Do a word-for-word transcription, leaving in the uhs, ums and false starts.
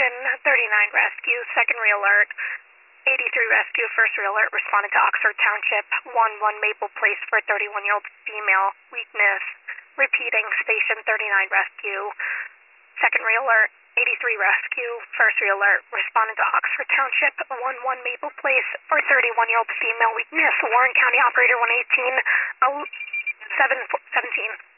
Station thirty-nine Rescue, second re-alert. eighty-three Rescue, first re-alert, responded to Oxford Township, one one Maple Place for a thirty-one-year-old female, weakness. Repeating, Station thirty-nine Rescue, second re-alert. eighty-three Rescue, first re-alert, responded to Oxford Township, one one Maple Place for a thirty-one-year-old female, weakness. Warren County Operator one eighteen, seven seventeen.